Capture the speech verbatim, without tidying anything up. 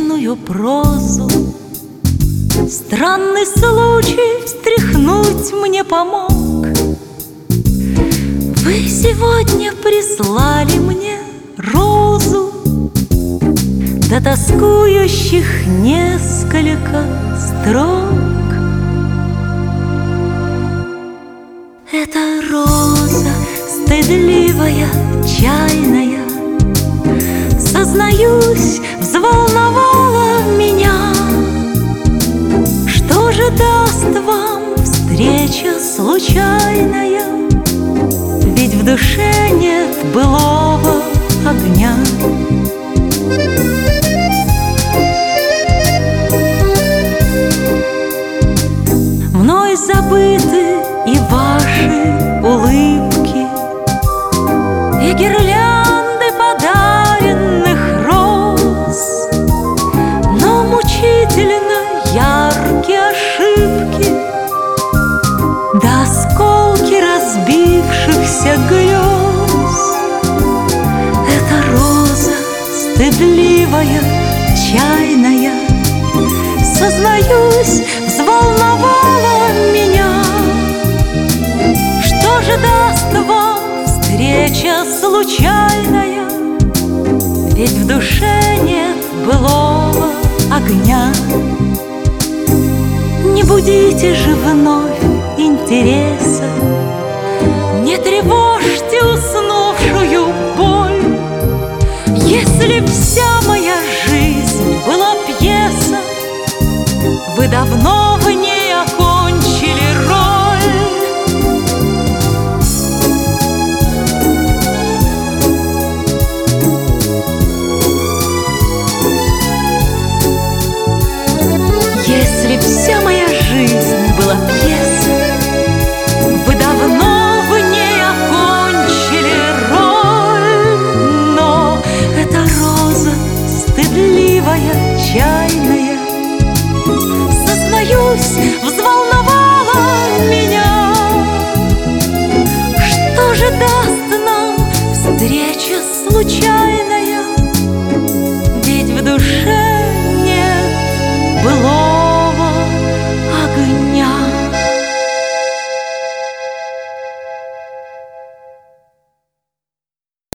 невинную прозу. Странный случай встряхнуть мне помог. Вы сегодня прислали мне розу, до тоскующих несколько строк. Эта роза стыдливая, чайная, сознаюсь, взволновала меня. Что же даст вам встреча случайная? Ведь в душе нет былого огня. Мной забыты и ваши улыбки, и гирлянды подаренных роз, но мучительно яркие ошибки, да осколки разбившихся грез. Эта роза стыдливая, чайная, сознаюсь, взволновала меня. Что же даст вам встреча случайная? Ведь в душе нет былого огня. Не будите же вновь интереса, не тревожьте уснувшую боль. Если вся моя жизнь была пьеса, вы давно в ней окончили роль. Если вся моя жизнь была пьеса, вы давно в ней окончили роль. Но эта роза стыдливая, чайная, сознаюсь, взволновала меня. Что же даст нам встреча случайная?